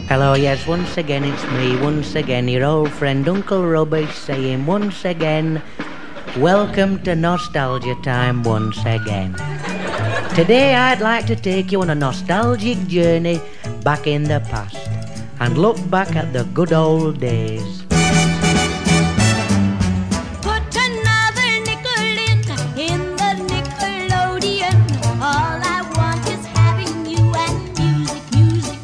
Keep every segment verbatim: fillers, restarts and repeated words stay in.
Hello, yes, once again it's me, once again your old friend Uncle Rubbish saying once again, welcome to Nostalgia Time once again. Today I'd like to take you on a nostalgic journey back in the past and look back at the good old days. Put another nickel in, in the Nickelodeon. All I want is having you and music, music,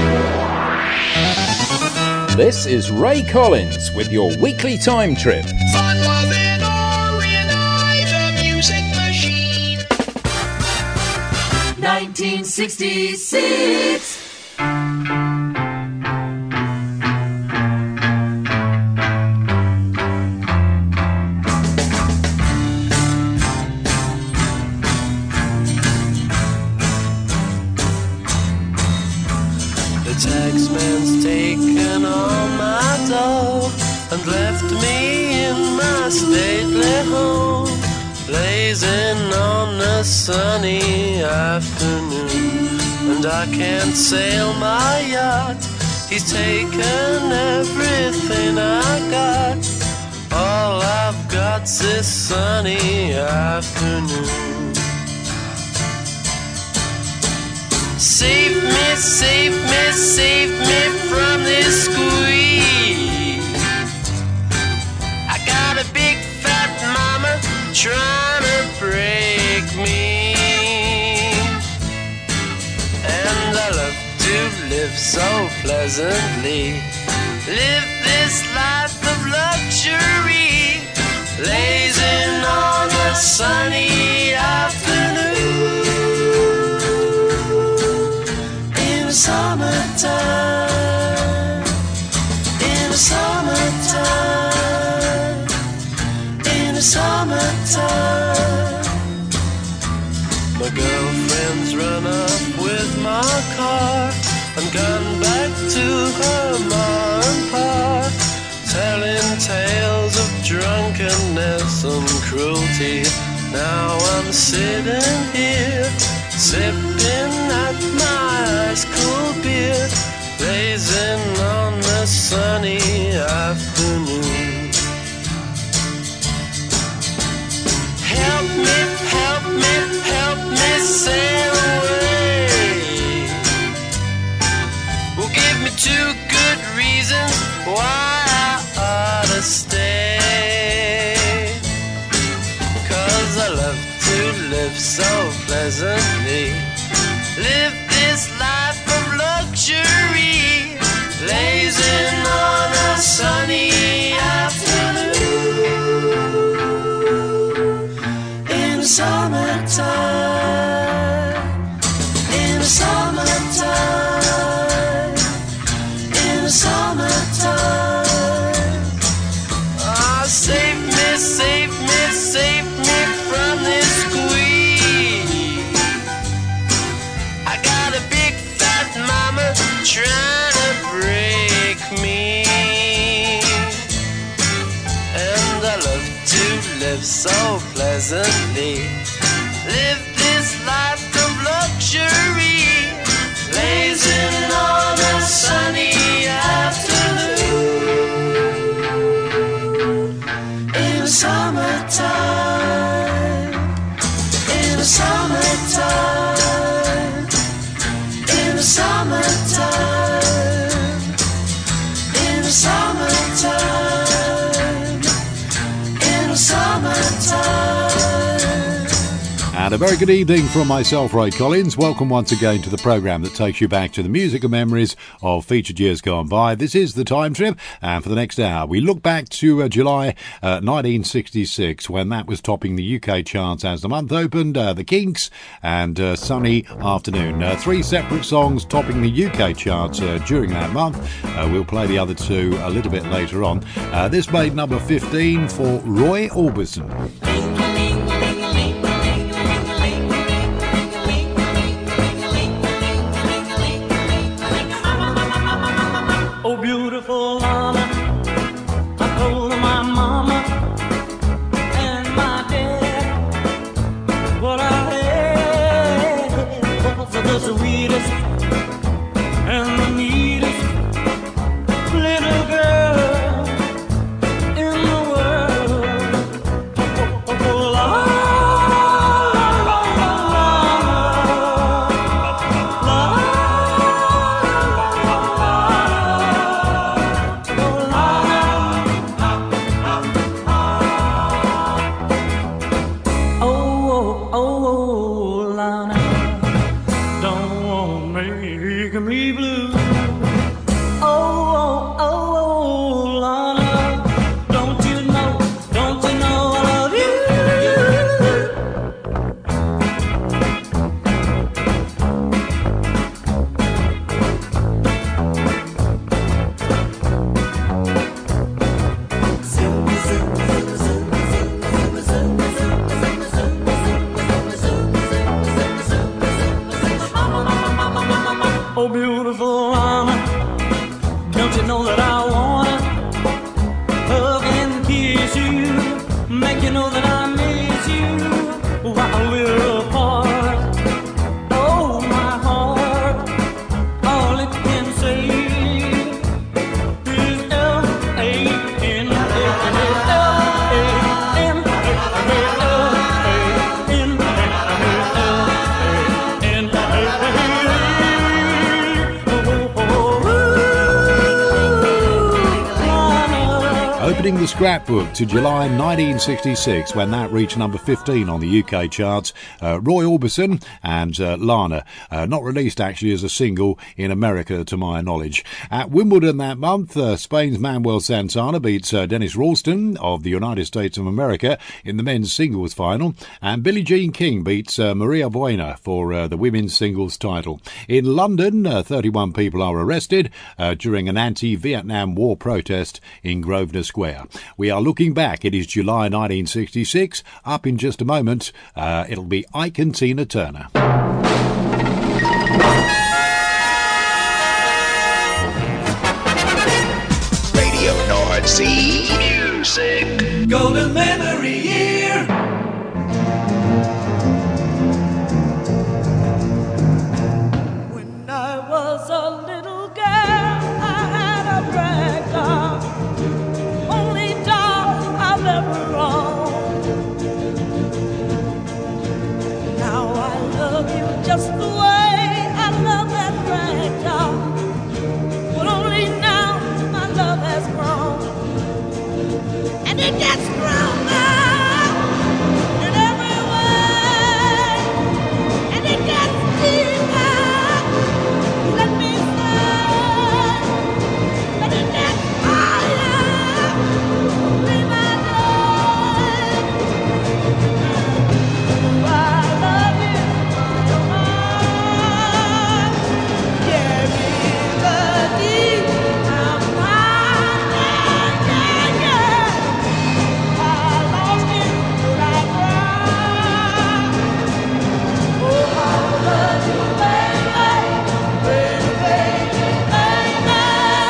music. This is Ray Collins with your weekly time trip. Fun loving Ori and I, the music machine. nineteen sixty-six. The taxman's taken all my dough and left me in my stately home, blazing on a sunny afternoon. And I can't sail my yacht, he's taken everything I got. All I've got's this sunny afternoon. Save me, save me, save me from this squeeze. I got a big fat mama trying to break me, and I love to live so pleasantly, live this life of luxury, blazing on a sunny afternoon. In the summertime, in the summertime, in the summertime. My girlfriend's run up with my car and gone back to her ma and pa, telling tales of drunkenness and cruelty. Now I'm sitting here, sipping at my ice cold beer, blazing on the sunny afternoon. Help me, help me, help me sail away. Well, give me two good reasons why I ought to stay. 'Cause I love to live so pleasantly, live this life of luxury, blazing on a sunny afternoon. In the summertime, in the summertime, in the summertime. Ah, save me, save me, save me from this squeeze. I got a big fat mama trying to break me, and I love to live so pleasantly, live this life of luxury, blazing on a sunny afternoon. In the summertime, in the summertime, in the summertime, in the summertime, in the summertime. And a very good evening from myself, Ray Collins. Welcome once again to the programme that takes you back to the music and memories of featured years gone by. This is The Time Trip, and for the next hour we look back to uh, July uh, nineteen sixty-six, when that was topping the U K charts as the month opened. Uh, the Kinks and uh, Sunny Afternoon. Uh, three separate songs topping the U K charts uh, during that month. Uh, we'll play the other two a little bit later on. Uh, this made number fifteen for Roy Orbison. Oh, beautiful mama, I told my mama and my dad what I had was the sweetest and the neatest opening the scrapbook to July nineteen sixty-six when that reached number fifteen on the U K charts. Uh, Roy Orbison and uh, Lana, uh, not released actually as a single in America to my knowledge. At Wimbledon that month, uh, Spain's Manuel Santana beats uh, Dennis Ralston of the United States of America in the men's singles final, and Billie Jean King beats uh, Maria Buena for uh, the women's singles title. In London, uh, thirty-one people are arrested uh, during an anti-Vietnam War protest in Grosvenor Square. We are looking back. It is July nineteen sixty-six. Up in just a moment, uh, it'll be Ike and Tina Turner. Radio North Sea Music. Golden Memory Year. When I was a little girl, I had a rag doll, only doll I've ever owned. Now I love you just the way I love that rag doll, but only now my love has grown, and it gets stronger in every way, and it gets deeper. Let me say, and it gets higher. Be my love. I love you, my heart. Yeah, be the deep. I'm mine, yeah, yeah. I lost you, but I cried. Oh, I love you, baby, baby, baby, baby.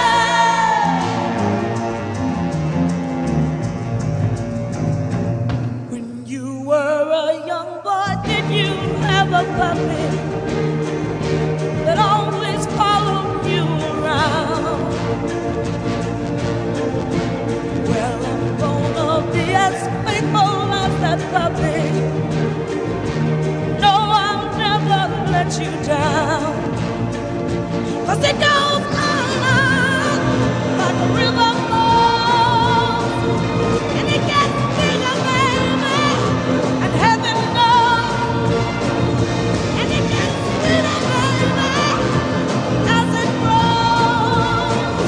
When you were a young boy, did you have a puppy that always followed you around? Well, I'm gonna be as faithful as that puppy. No, I'll never let you down. 'Cause it goes on like a river flows, and it gets bigger, baby, and heaven knows, and it gets sweeter, baby, as it grows.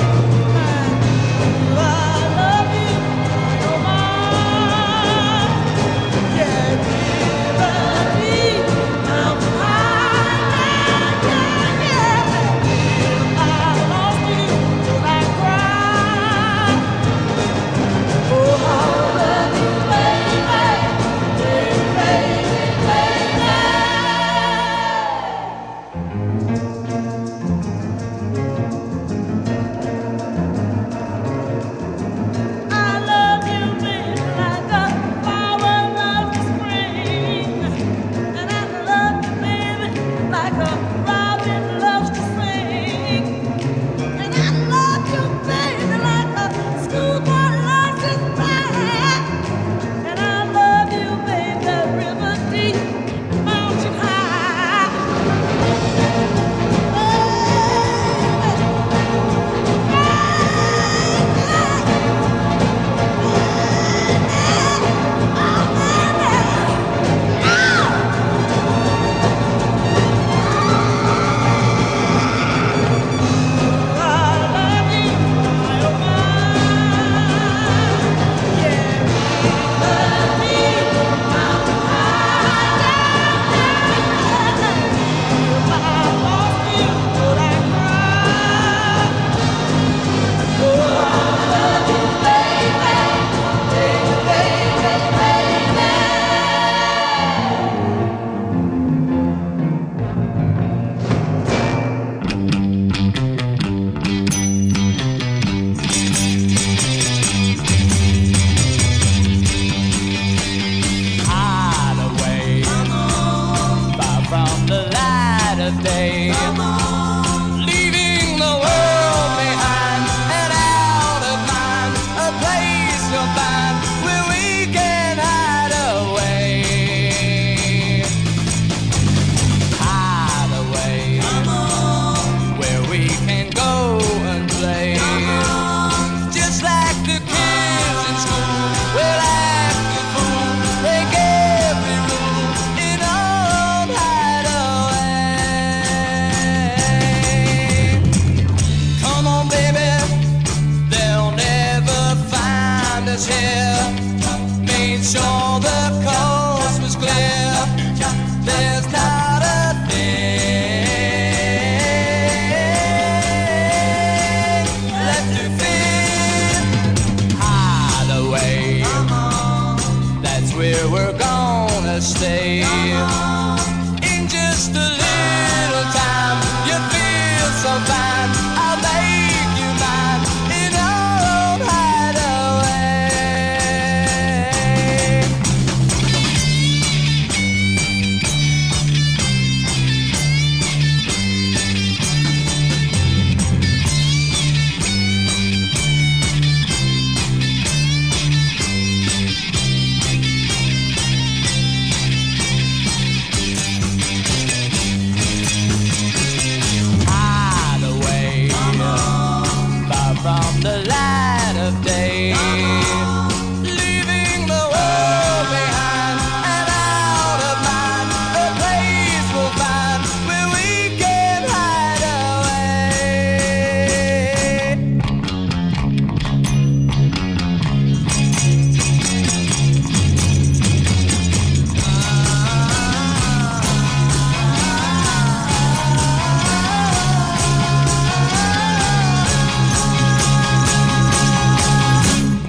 And I love you, oh my, yeah, baby, I'm mine, yeah, yeah. I lost you till I cried. Oh, I love you, baby, baby, baby, I love you, baby, like a flower loves the spring, and I love you, baby, like a robin loves to sing, and I love you, baby, like a schoolboy loves his bag, and I love you, baby, river deep, mountain high. Hide away, far from the light of day, leaving the world behind and out of mind, a place you'll find where we can hide away. Hide away, where we can go and play, just like the kids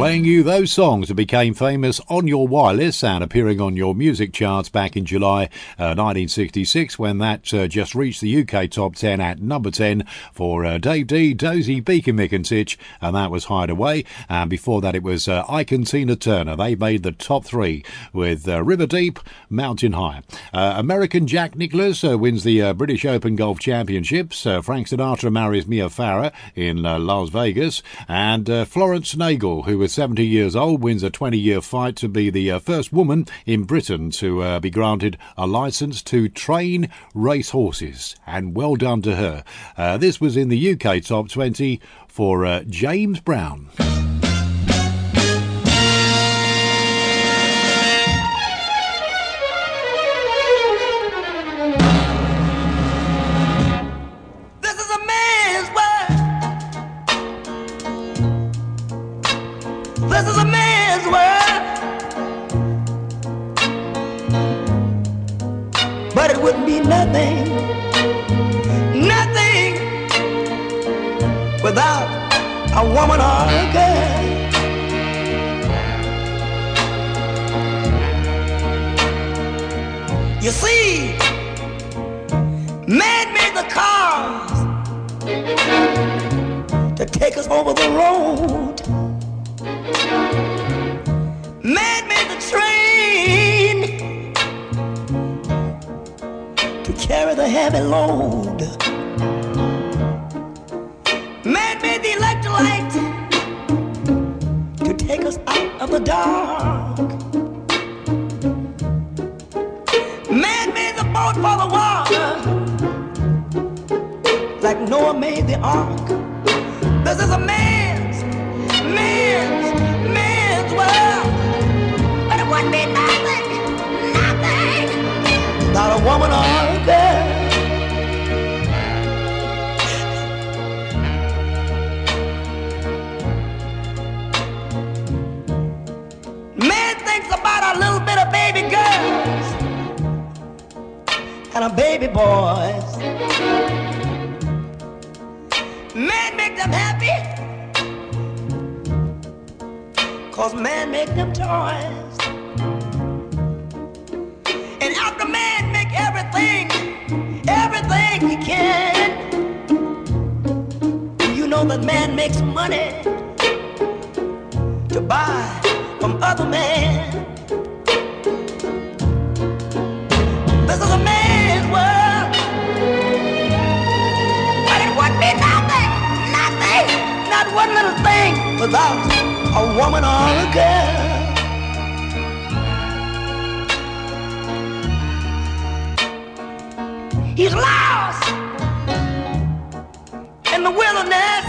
playing you those songs that became famous on your wireless and appearing on your music charts back in July uh, nineteen sixty-six, when that uh, just reached the U K top ten at number ten for uh, Dave D, Dozy, Beacon Mick and Titch, and that was Hideaway. And before that it was uh, Ike and Tina Turner. They made the top three with uh, River Deep, Mountain High. Uh, American Jack Nicklaus uh, wins the uh, British Open Golf Championships. Uh, Frank Sinatra marries Mia Farrow in uh, Las Vegas. And uh, Florence Nagel, who was seventy years old, wins a twenty-year fight to be the uh, first woman in Britain to uh, be granted a licence to train race horses. And well done to her. Uh, this was in the U K top twenty for uh, James Brown. This is a man's world. This is a man's world. But it wouldn't be nothing, nothing without a woman or a girl. You see, man made the cars to take us over the road. Man made the train to carry the heavy load. Man made the electrolyte to take us out of the dark. Man made the boat for the water, like Noah made the ark. This is a man's, man's, man's world. But it wouldn't be nothing, nothing without a woman or a girl. Man thinks about a little bit of baby girls and a baby boys. Man make them happy, cause man make them toys. And after man make everything, everything he can, you know that man makes money to buy from other men. This is a man's world, but it wouldn't be nothing, nothing, not one little thing without a woman or a girl. He's lost in the wilderness.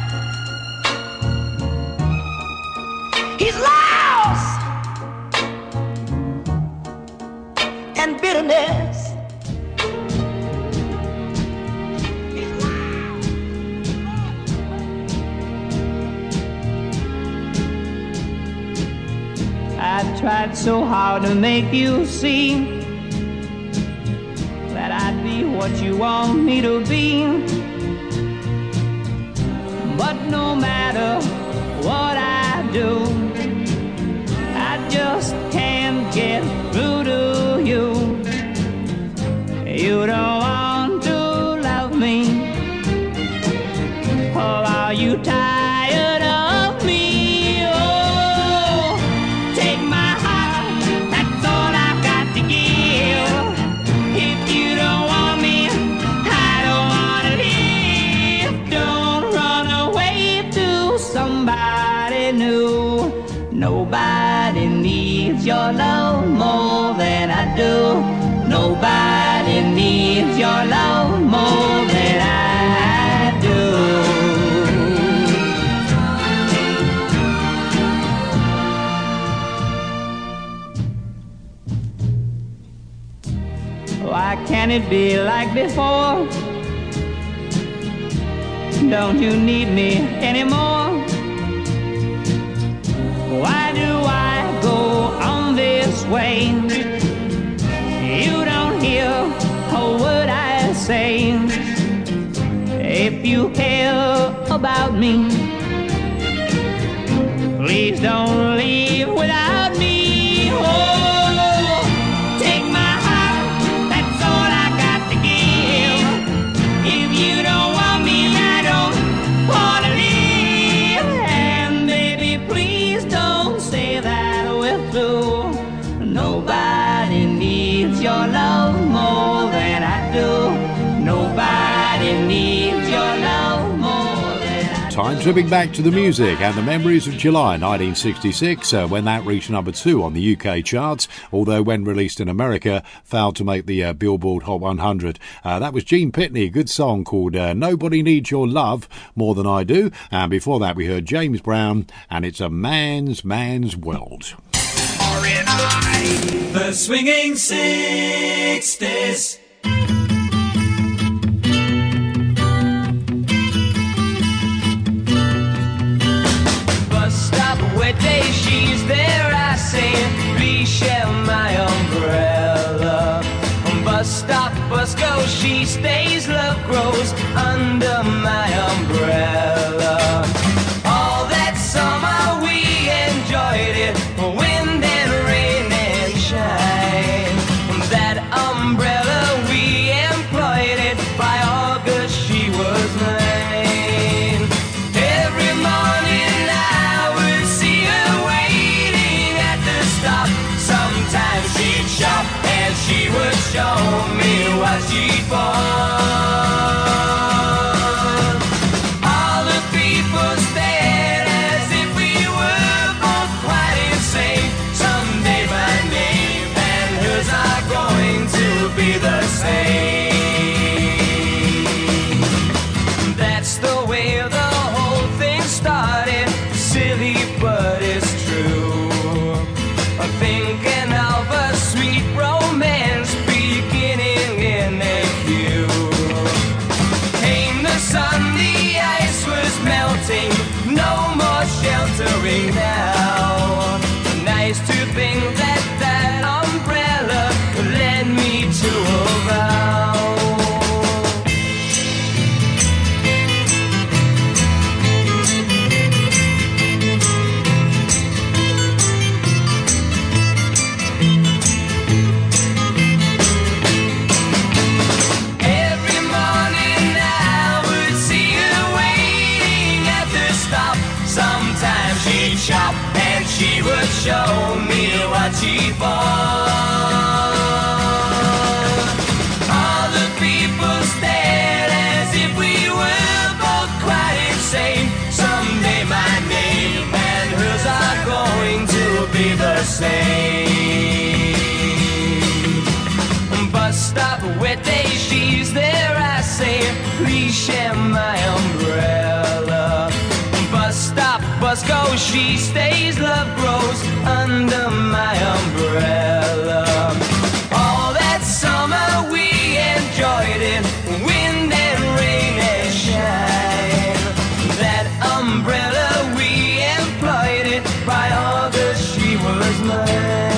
He's lost in bitterness. I've tried so hard to make you see that I'd be what you want me to be. But no matter what I do, I just can't get through to you. You don't want to love me, or are you tired of me? Oh, take my heart, that's all I've got to give. If you don't want me, I don't want to live. Don't run away to somebody new. Nobody needs your love more than I do. Nobody needs your love more than I do. Why can't it be like before? Don't you need me anymore? Why do I go on this way? You don't hear a word I say. If you care about me, Please don't leave without me. Oh, take my heart, that's all I got to give. If you don't want me, I don't want to live. And baby, please don't say that we're through. Nobody needs your love more than I do. Nobody needs your love more than I do. Time tripping back to the music and the memories of July nineteen sixty-six, uh, when that reached number two on the U K charts, although when released in America, failed to make the uh, Billboard Hot one hundred. Uh, that was Gene Pitney, a good song called uh, Nobody Needs Your Love More Than I Do. And before that, we heard James Brown, and it's a man's, man's world. R and I. The swinging sixties. Bus stop where day she's there, I say, please share my umbrella. Bus stop, bus go, she stays, love grows under my umbrella. All that summer we enjoyed it, wind and rain and shine. That umbrella we employed it, by August she was mine. Every morning I would see her waiting at the stop. Sometimes she'd shop and she would show me what she'd bought. All the people stared as if we were both quite insane. Someday my name and hers are going to be the same. That's the way the whole thing started. Silly, but it's true. I'm thinking of a sweet romance beginning in a queue. Came the sun, the ice was melting, no more sheltering now. Nice to think that that umbrella led me to a vow. Every morning I would see her waiting at the stop. Sometimes she'd shop and she would show me what she bought. All the people stared as if we were both quite insane. Someday my name and hers are going to be the same. Bus stop where day she's there, I say, please share my umbrella. Bus stop, bus go, she stays, love grows under my umbrella. All that summer we enjoyed it, wind and rain and shine. That umbrella we employed it, by August she was mine.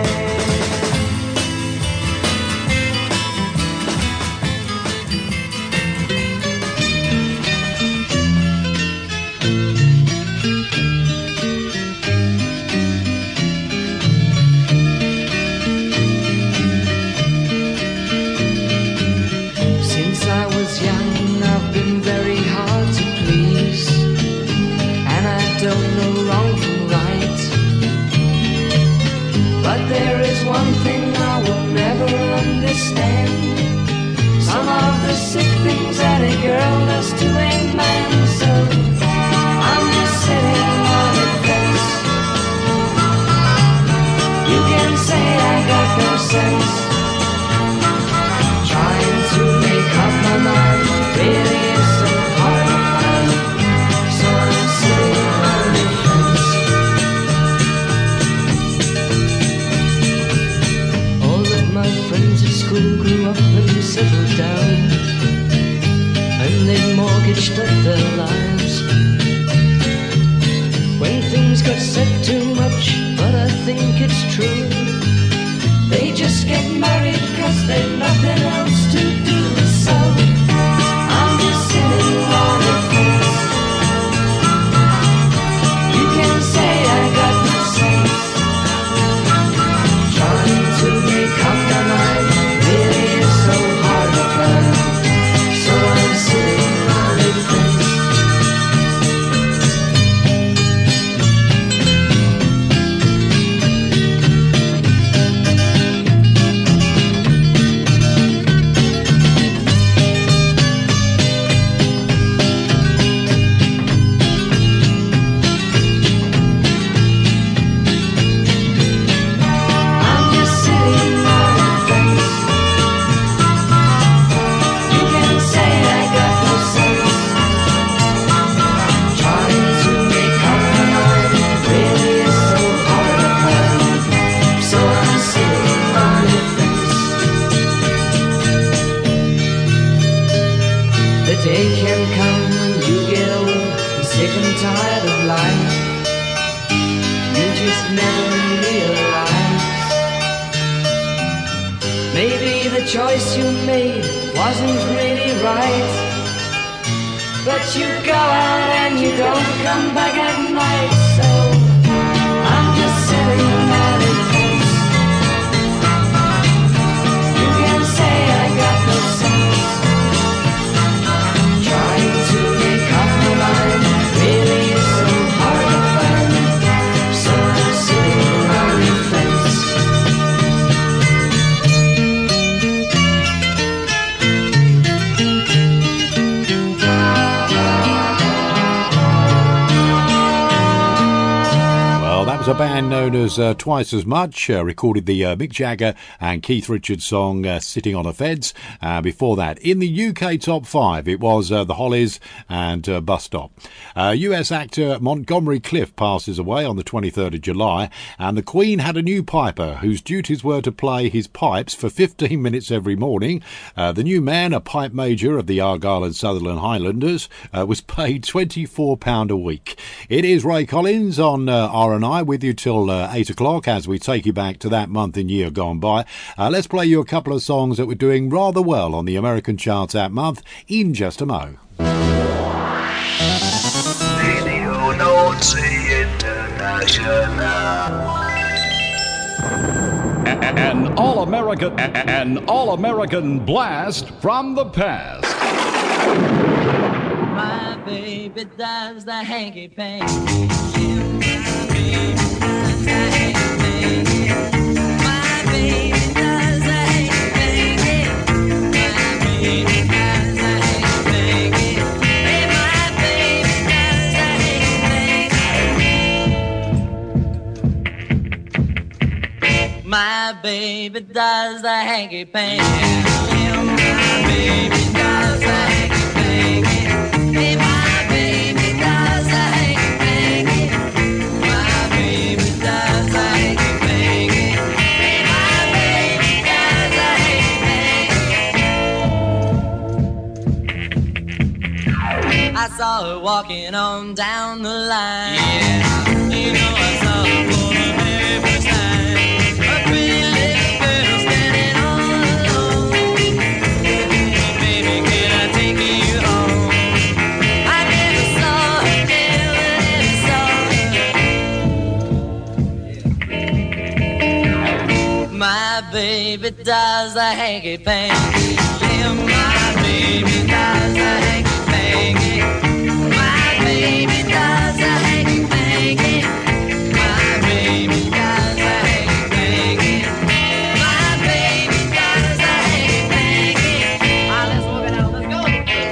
Since I was young, I've been very hard to please, and I don't know wrong from right. But there is one thing I will never understand: some of the sick things that a girl does to a man. So I'm just sitting on the fence. You can say I got no sense, trying to make up my mind really isn't hard to find. So I'm sitting on the fence. All of my friends at school grew up and settled down, and they mortgaged up their lives. When things got said too much, but I think it's true, they just get married cause they've nothing else to do. So I'm just sitting on the fence. You can say I sick and tired of life. You just never realize. Maybe the choice you made wasn't really right, but you go out and you don't come back at night. So I'm just sitting at a fence. You can say I got no sense, trying to make up my mind really is so hard to find. So I'm sitting around the fence. That was a band known as uh, Twice As Much, uh, recorded the uh, Mick Jagger and Keith Richards song uh, Sitting on a Fence. Uh, before that, in the U K top five, it was uh, the Hollies and uh, Bus Stop. Uh, U S actor Montgomery Clift passes away on the twenty-third of July, and the Queen had a new piper whose duties were to play his pipes for fifteen minutes every morning. Uh, the new man, a pipe major of the Argyll and Sutherland Highlanders, uh, was paid twenty-four pounds a week. It is Ray Collins on uh, R and I with you till uh, eight o'clock as we take you back to that month and year gone by. Uh, let's play you a couple of songs that were doing rather well on the American charts that month in just a mo. Radio Nazi International. An all-American, an all-American blast from the past. My baby does the hanky panky. My baby does the hanky panky. My baby does the hanky panky. Hey, my baby does the hanky panky. My baby does the hanky panky. My baby does the hanky panky. Hey, my baby does the hanky panky. My baby does the hanky panky. Hey, my baby does the hanky panky. I saw her walking on down the line. Yeah, you know I saw her for the very first time. A pretty little girl standing all alone. Baby, can I take you home? I never saw her, never, never saw her. My baby does the hanky panky. Yeah, my baby does the hanky panky. My baby does the hanky panky. My baby does the hanky panky. My baby does the hanky panky. Ah, let's work it out. Let's go.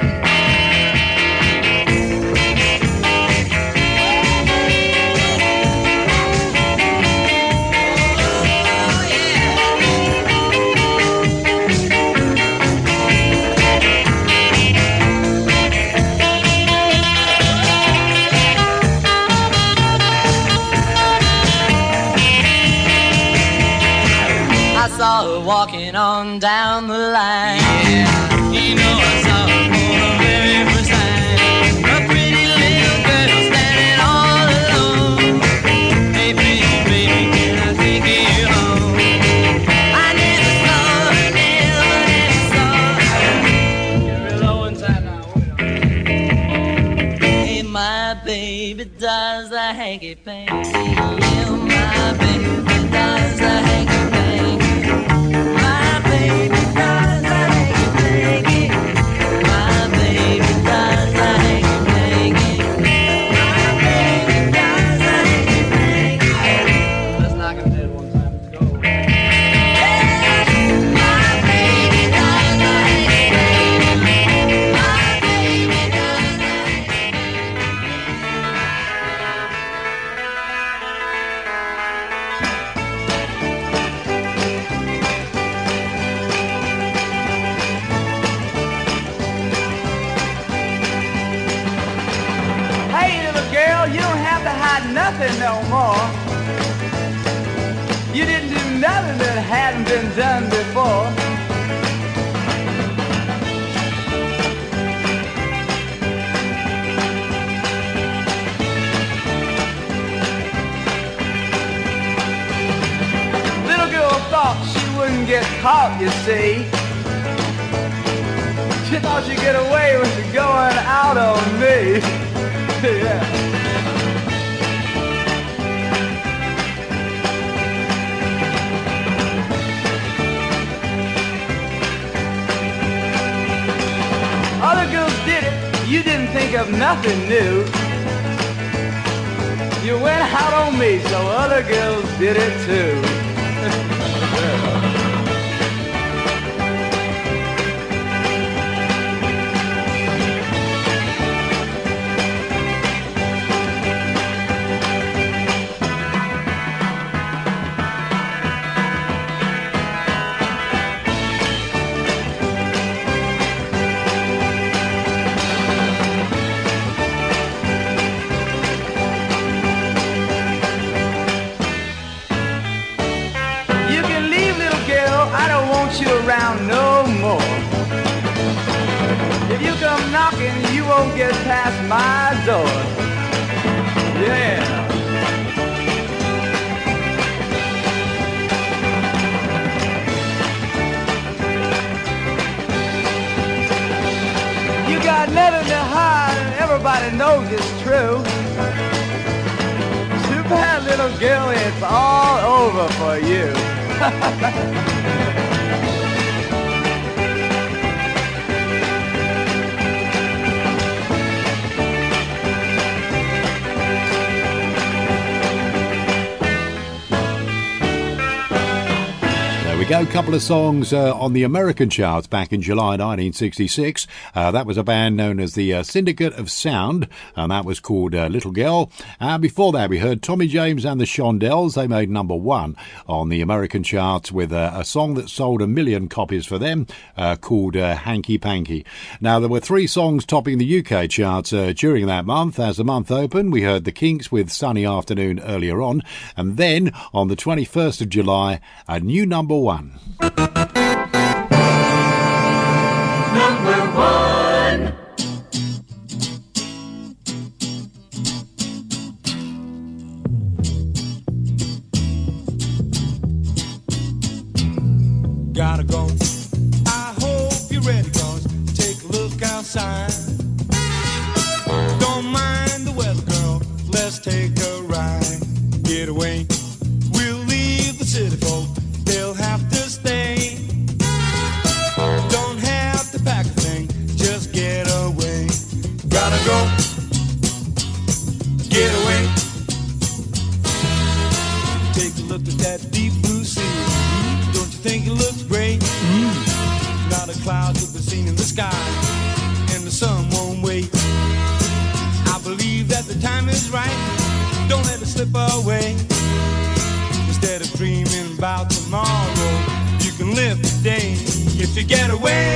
I saw her walking on down the line. Yeah, you know I saw her for the very first time. A pretty little girl standing all alone. Hey, pretty baby, can I take you home? I never saw her, never, never saw her. Get real low inside now. Hey, my baby does the hanky panky. Yeah, my baby does the hanky panky. My baby does the hanky panky. My baby does the hanky panky. My baby does the hanky panky. Let's knock him dead one time. Let's go. My baby does the hanky panky. My baby does the hanky Hey, little girl, you don't have to hide nothing no more. You didn't do nothing that hadn't been done before. caught, you see. She thought she'd get away with going out on me. Yeah. Other girls did it, you didn't think of nothing new. You went out on me, so other girls did it too. You around no more. If you come knocking, you won't get past my door. Yeah. You got nothing to hide, and everybody knows it's true. Too bad, little girl, it's all over for you. We go, a couple of songs uh, on the American charts back in July nineteen sixty-six. Uh, that was a band known as the uh, Syndicate of Sound, and that was called uh, Little Girl. And before that, we heard Tommy James and the Shondells. They made number one on the American charts with uh, a song that sold a million copies for them, uh, called uh, Hanky Panky. Now, there were three songs topping the U K charts uh, during that month. As the month opened, we heard the Kinks with Sunny Afternoon earlier on, and then on the twenty-first of July, a new number one. Number one. Gotta go. I hope you're ready, cause take a look outside. Don't mind the weather, girl. Let's take a ride. Get away. We'll leave the city folk. They'll have to stay. Don't have to pack a thing, just get away. Gotta go, get away. Take a look at that deep blue sea. Don't you think it looks great? Mm. Not a cloud to be seen in the sky, and the sun won't wait. I believe that the time is right. Don't let it slip away. Instead of dreaming about tomorrow, you can live today if you get away.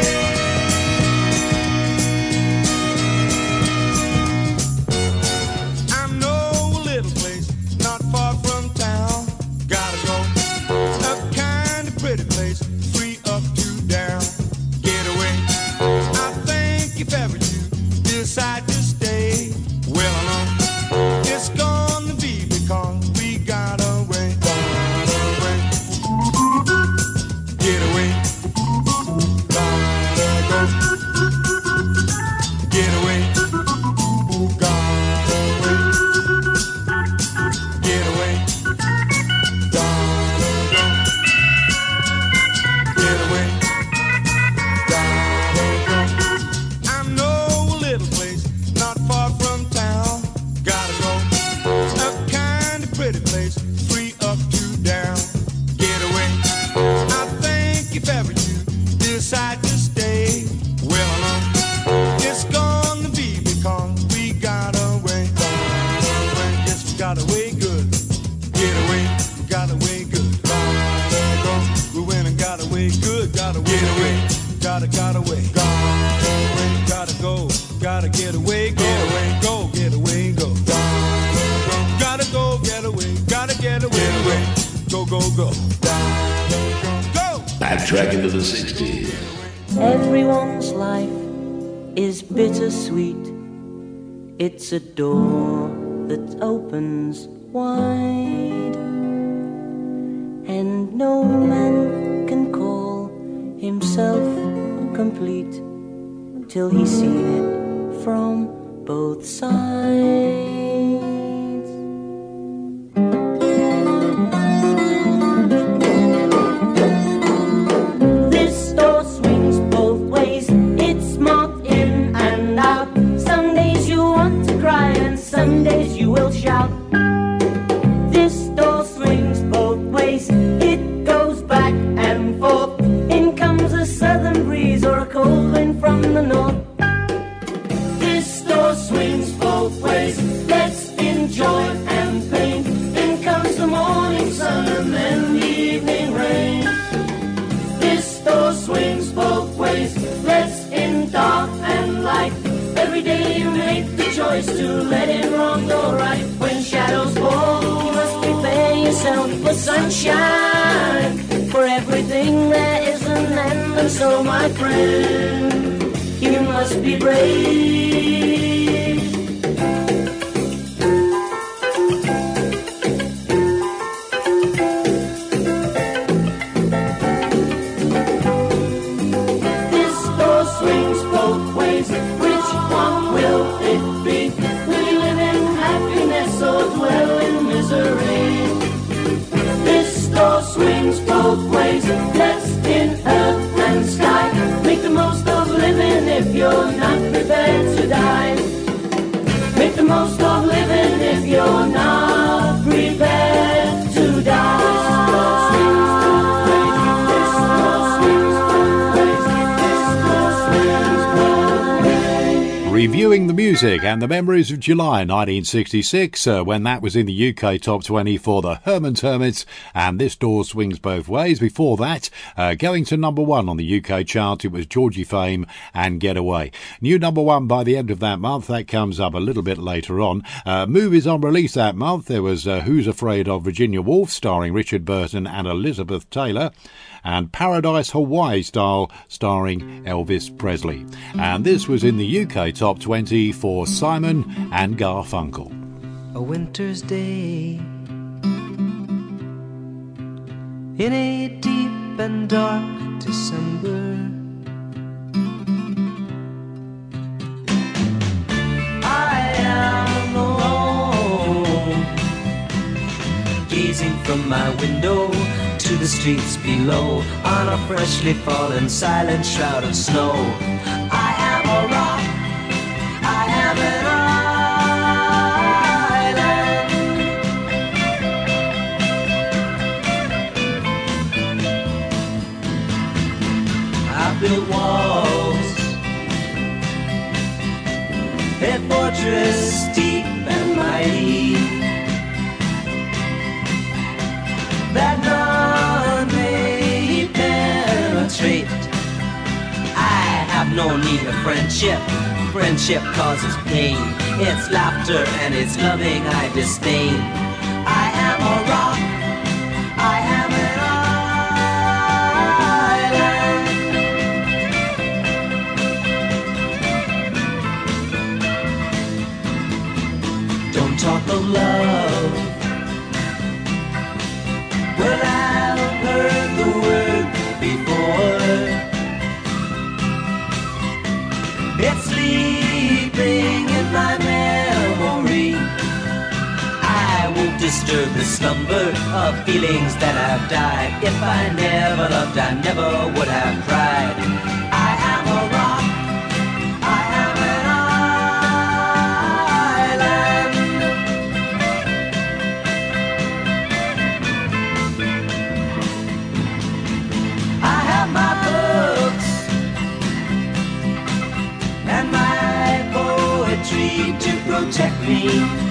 I know a little place not far from town. Gotta go, a kind of pretty place, free up to down. Get away. I think if ever you decide to stay, well, I know it's gonna be because we got away. Get away. Gotta go. Get away. Gotta wait. Get away. Gotta go. Get away. Gotta go. I know a little place not far from town. Gotta go. A kind of pretty place, free up to down. Get away. I think if ever you decide to stay, well, I know it's gonna be because we got away. Yes, we got away good. Get away, we got away good. Gotta go. We went and got away good. Gotta get away. Gotta, got away. Gotta away. Gotta go. Gotta get away. Get away. Go, get away, go. Gotta go, get away. Gotta get away. Get away. Go, go, go. Go. Backtrack into the sixties. Everyone's life is bittersweet. It's a door that opens wide, and no man can call himself complete till he's seen it from both sides. This door swings both ways, it's marked in and out. Some days you want to cry and some days you will shout. This door swings both ways, it goes back and forth. In comes a southern breeze or a cold wind from the north. This door swings both ways, let's enjoy and pain. In comes the morning sun and then the evening rain. This door swings both ways, let's in dark and light. Every day you make the choice to let in wrong go right. When shadows fall, you must prepare yourself for sunshine. For everything there is an end, and so my friend, you must be brave. This door swings both ways, which one will it be? Will you live in happiness or dwell in misery? This door swings both ways, let's in earth and sky. Make the most of living if you're not prepared to die. Make the most of living if you're not prepared to die. Reviewing the music and the memories of July nineteen sixty-six, uh, when that was in the U K Top twenty for the Herman's Hermits, and This Door Swings Both Ways. Before that, uh, going to number one on the U K chart, it was Georgie Fame and Get Away. New number one by the end of that month. That comes up a little bit later on. Uh, movies on release that month, there was uh, Who's Afraid of Virginia Woolf, starring Richard Burton and Elizabeth Taylor, and Paradise Hawaii Style, starring Elvis Presley. And this was in the U K Top twenty for Simon and Garfunkel. A winter's day in a deep and dark December, I am alone, gazing from my window to the streets below, on a freshly fallen silent shroud of snow. I am a rock, I am an island. I built walls, a fortress deep and mighty, that none may penetrate. I have no need of friendship. Friendship causes pain. It's laughter and it's loving I disdain. I am a rock, I am an island. Don't talk of love, well, I've heard the word before. It's sleeping in my memory. I won't disturb the slumber of feelings that have died. If I never loved, I never would have cried. I am a rock, I am an my books and my poetry to protect me.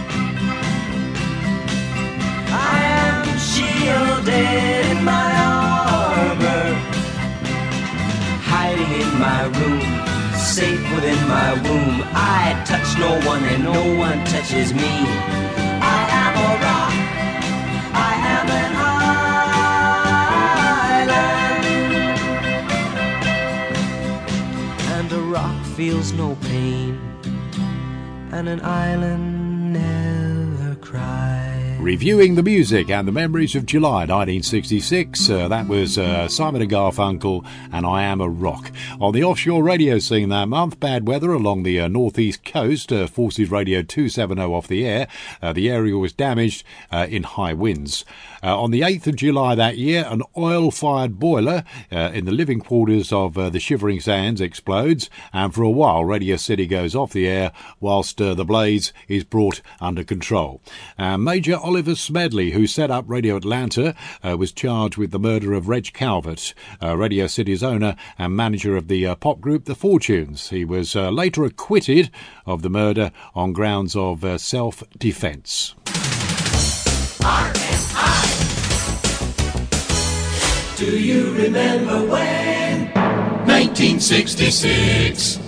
I am shielded in my armor, hiding in my room, safe within my womb. I touch no one and no one touches me. I am a rock, I am an island. And a rock feels no pain, and an island never cries. reviewing the music and the memories of July nineteen sixty-six. Uh, that was uh, Simon and Garfunkel and I Am a Rock. On the offshore radio scene that month, bad weather along the uh, northeast coast uh, forces Radio two seventy off the air. Uh, the area was damaged uh, in high winds. Uh, on the eighth of July that year, an oil-fired boiler uh, in the living quarters of uh, the Shivering Sands explodes, and for a while Radio City goes off the air whilst uh, the blaze is brought under control. Uh, Major Oliver Smedley, who set up Radio Atlanta, uh, was charged with the murder of Reg Calvert, uh, Radio City's owner and manager of the uh, pop group The Fortunes. He was uh, later acquitted of the murder on grounds of uh, self-defence. R and I. Do you remember when? nineteen sixty-six.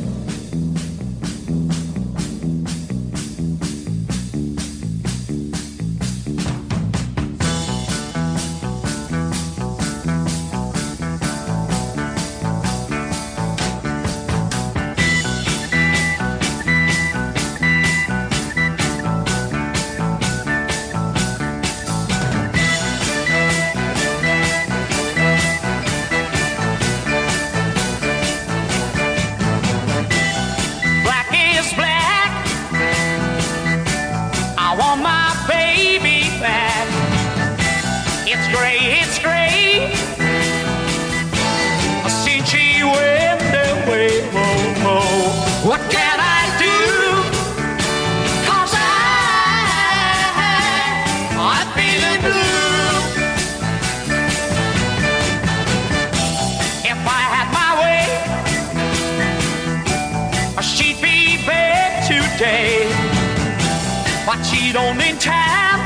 On in time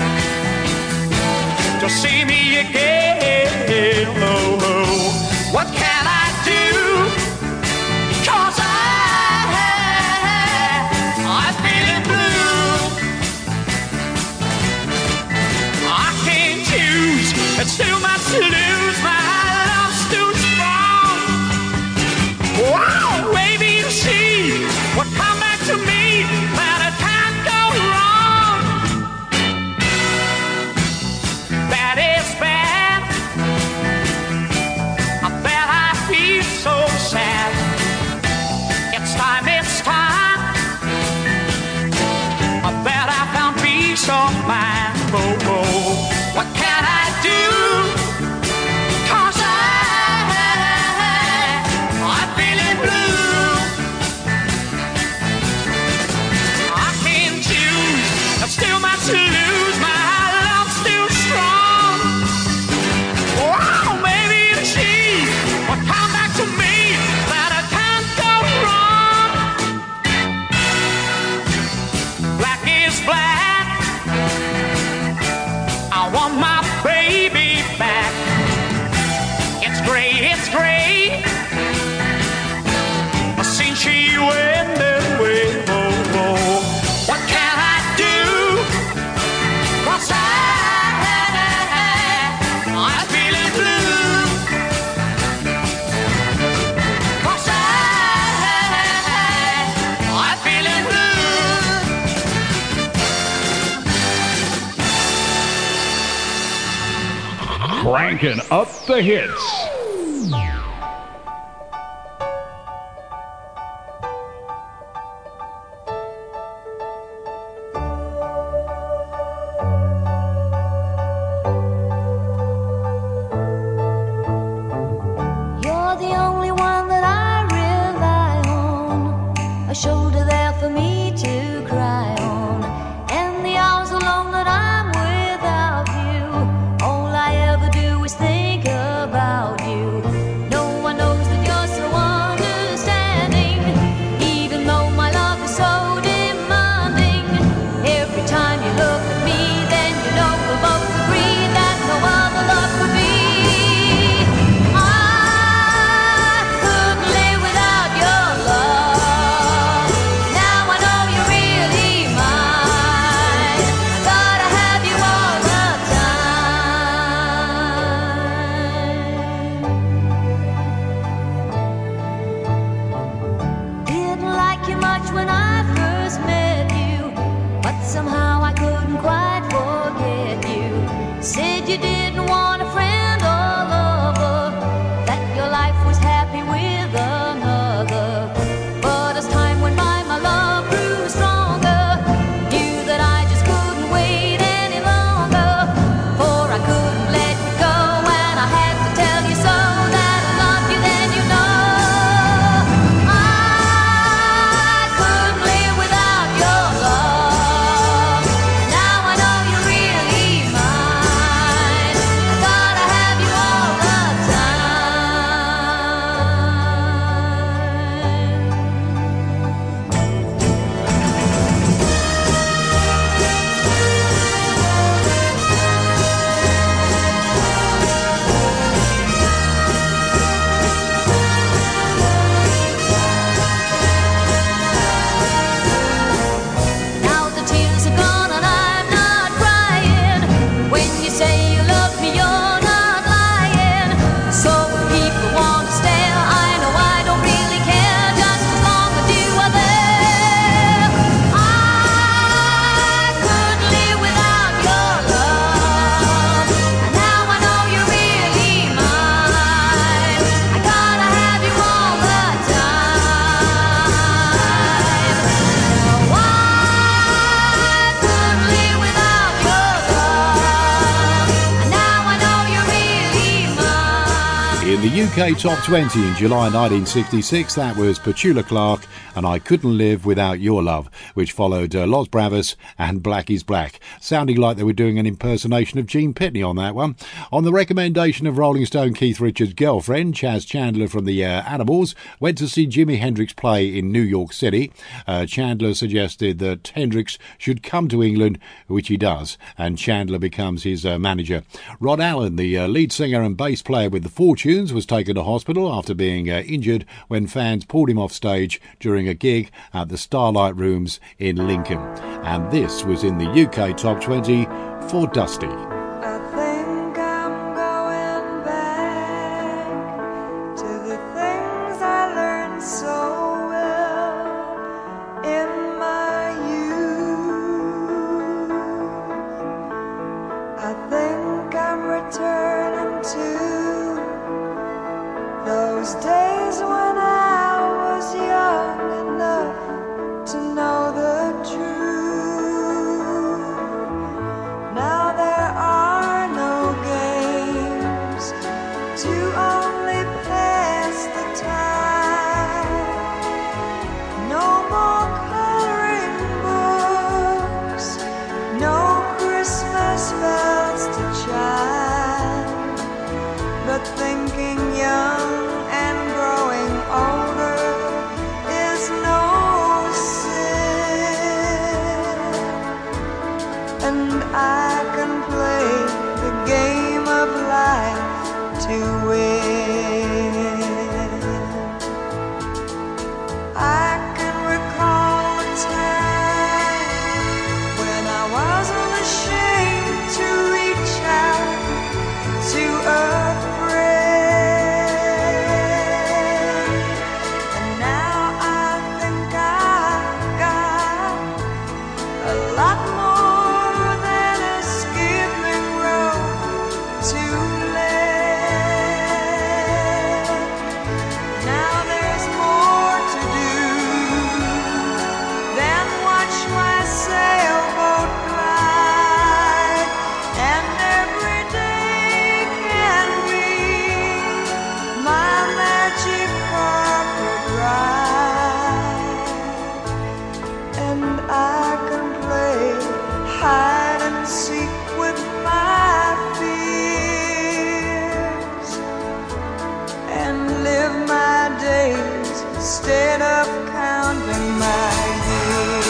to see me again. Oh, oh. What can I do? 'Cause I, I'm feeling blue. I can't choose, it's too much to lose. My love's too strong. Wow, baby, you see what come back to me that I can't go wrong. That is bad. I bet I feel so sad. It's time, it's time. I bet I found peace of mind. Oh, oh. What can I do? 'Cause I, I'm feeling blue. I can't choose. I've still much to lose. My love's still strong. Wow, maybe it's she will come back to me that I can't go wrong. Black is black. I want my baby back. It's gray, it's gray. Since she went away, oh, oh. What can I do? 'Cause I, I'm feeling blue. 'Cause I, I'm feeling blue. Cranking up the hits. You're the only one that I rely on, a shoulder there for me to cry on. And the hours alone that I'm without you, all I ever do is think about you. No one knows that you're so understanding, even though my love is so demanding. Every time you look at me, then you know we'll both agree that no other love could be. I couldn't live without your love. Now I know you're really mine. Gotta have you all the time. Didn't like you much when I first met you, but somehow I couldn't quite forget you didn't want a friend or lover, that your life was happy with another. But as time went by, my love grew stronger. Knew that I just couldn't wait any longer, for I couldn't let you go, and I had to tell you so, that I loved you, then you know. I couldn't live without your love. Now I know you're really mine. I gotta have you all the Now the tears are gone and I'm not crying. When you say you love me, you're not lying. So if people want to stare, I know I don't really care, just as long as you are there. I couldn't live without your love, and now I know you're really mine. I gotta have you all the time. No, I couldn't live without your love, and now I know you're really mine. In the U K Top twenty in July nineteen sixty-six, that was Petula Clark and I Couldn't Live Without Your Love, which followed uh, Los Bravos and Black is Black, sounding like they were doing an impersonation of Gene Pitney on that one. On the recommendation of Rolling Stone Keith Richards' girlfriend, Chaz Chandler from the uh, Animals, went to see Jimi Hendrix play in New York City. Uh, Chandler suggested that Hendrix should come to England, which he does, and Chandler becomes his uh, manager. Rod Allen, the uh, lead singer and bass player with the Fortunes, was taken to hospital after being uh, injured when fans pulled him off stage during a gig at the Starlight Rooms in Lincoln. And this was in the U K Top twenty for Dusty. I think I'm going back to the things I learned so well in my youth. I think I'm returning to those days when I was young enough to know the truth. Now there are no games to only pass the time. No more coloring books, no Christmas bells to chime. But thinking young and growing older is no sin, and I can play the game of life to win. I can recall a time when I wasn't ashamed to reach out to a friend, and now I think I've got a lot more than a skipping rope to let. Now there's more to do than watch my sailboat glide, and every day can be my magic carpet ride, and I can play hide and seek with my fears, and live my days instead of counting my years.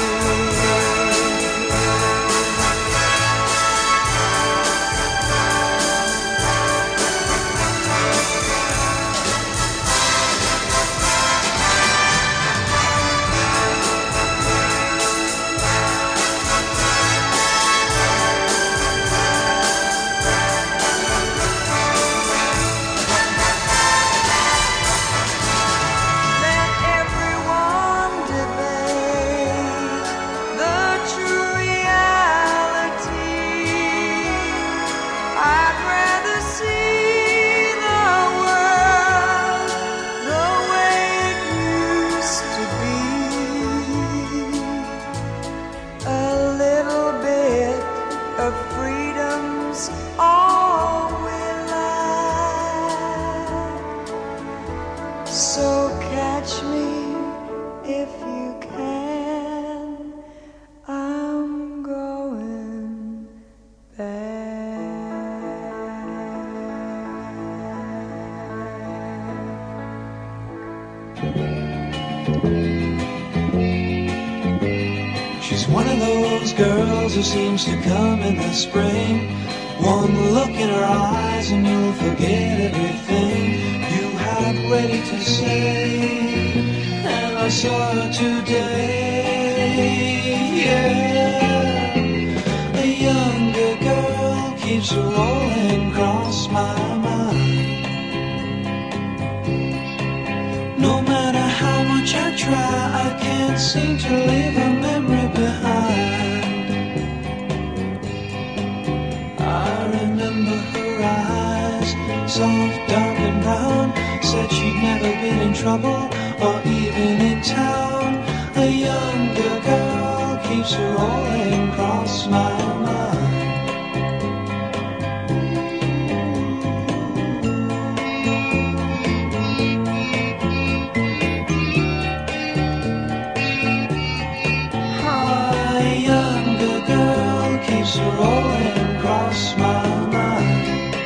those girls who seems to come in the spring. One look in her eyes and you'll forget everything you had ready to say. And I saw her today, yeah. A younger girl keeps rolling across my mind. No matter how much I try, I can't seem to leave a memory behind. I remember her eyes, soft, dark and brown. Said she'd never been in trouble or even in town. A younger girl keeps rolling across my mind. Keeps rolling across my mind.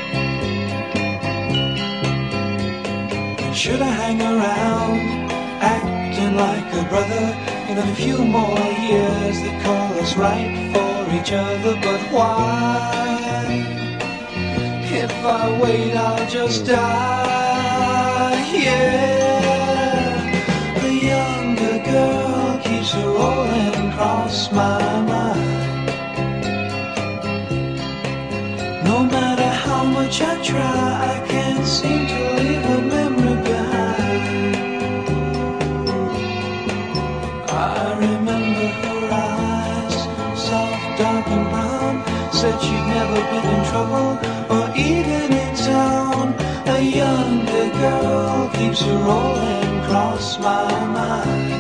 Should I hang around, acting like a brother? In a few more years that call us right for each other. But why? If I wait, I'll just die. Yeah. The younger girl keeps rolling across my mind. No matter how much I try, I can't seem to leave a memory behind. I remember her eyes, soft, dark and brown. Said she'd never been in trouble or even in town. A younger girl keeps rolling across my mind.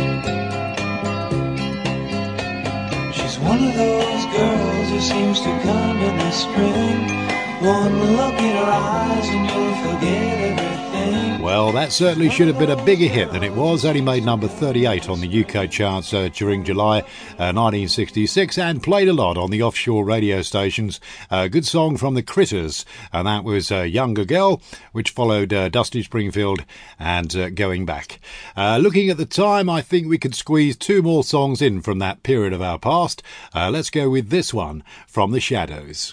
She's one of those girls who seems to come in the spring. One look in her eyes and you'll forget everything. Well, that certainly should have been a bigger hit than it was. Only made number thirty-eight on the U K charts uh, during July uh, nineteen sixty-six and played a lot on the offshore radio stations. A uh, good song from the Critters, and that was uh, Younger Girl, which followed uh, Dusty Springfield and uh, Going Back. Uh, looking at the time, I think we could squeeze two more songs in from that period of our past. Uh, let's go with this one from The Shadows.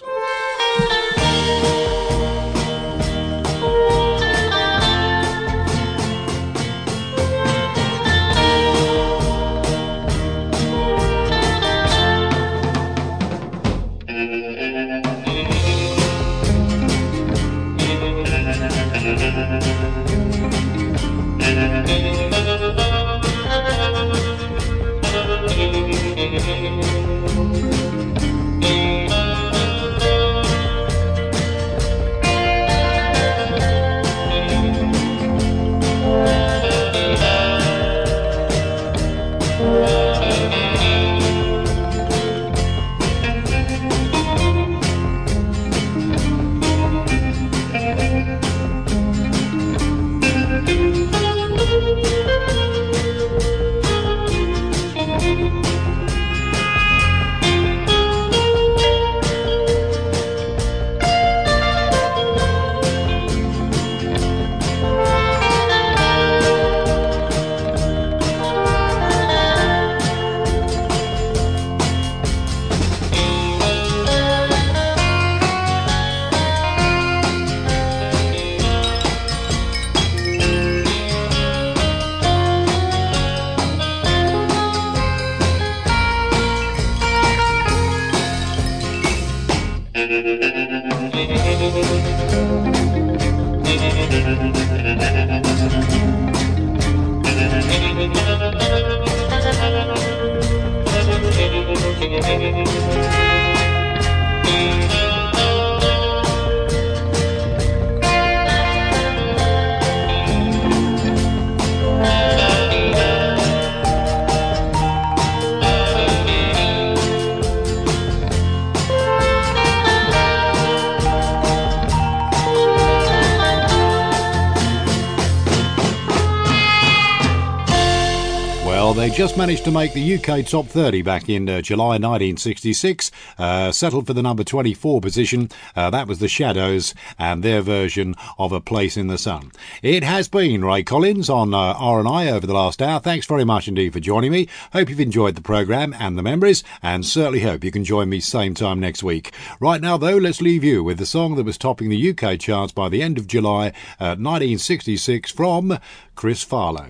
They just managed to make the U K Top thirty back in uh, July nineteen sixty-six, uh, settled for the number twenty-four position. Uh, that was the Shadows and their version of A Place in the Sun. It has been Ray Collins on uh, R and I over the last hour. Thanks very much indeed for joining me. Hope you've enjoyed the programme and the memories, and certainly hope you can join me same time next week. Right now, though, let's leave you with the song that was topping the U K charts by the end of July uh, nineteen sixty-six from Chris Farlow.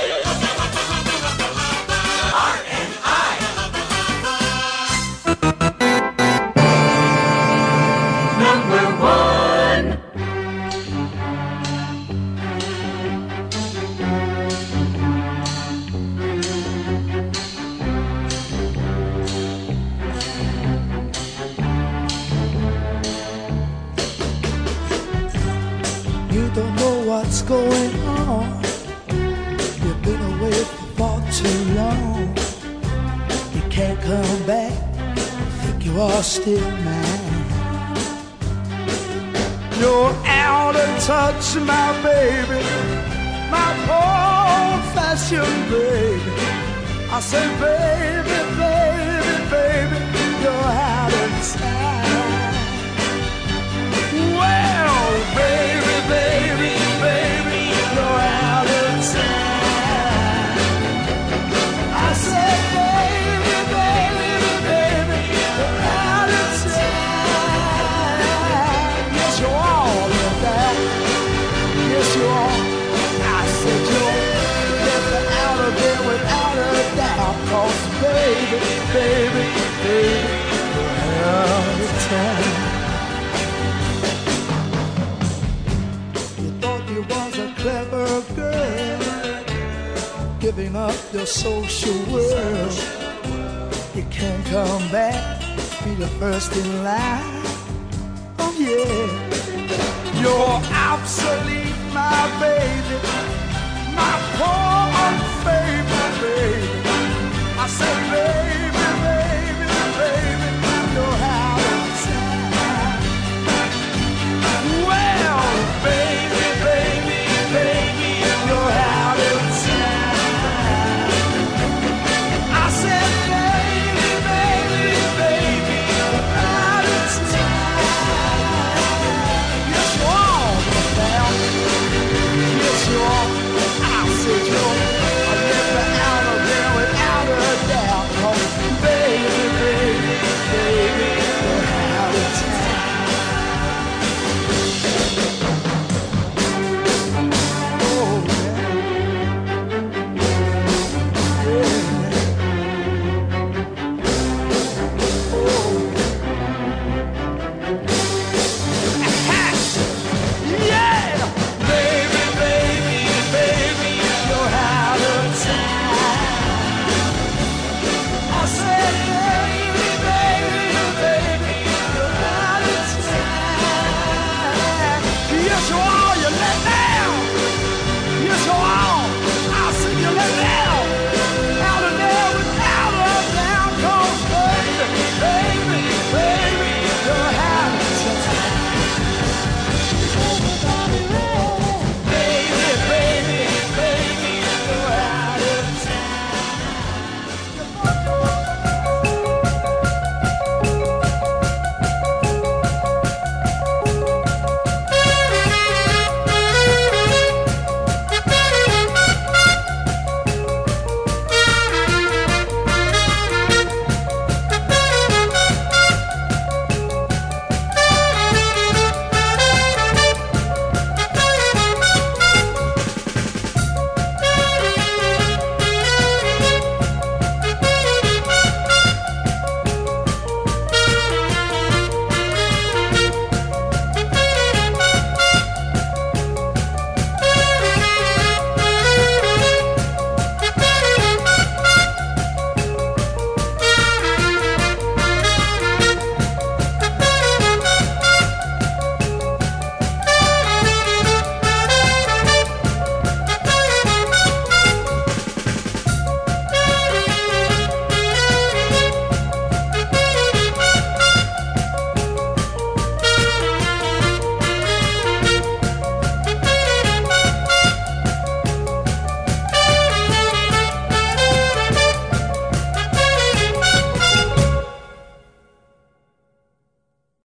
Don't know what's going on. You've been away for far too long. You can't come back. Think you are still mine. You're out of touch, my baby, my old-fashioned baby. I say, baby, baby, baby, you're out of time. Well, baby, baby, baby, you're out of time. I said, baby, baby, baby, you're out of time. Yes, you're all of that. Yes, you are. I said, you're never out of there without a doubt. 'Cause baby, baby, baby, you're out of time. Clever girl, giving up your social world. You can't come back, be the first in line. Oh yeah, you're obsolete, my baby, my poor unfaithful baby. I said, baby.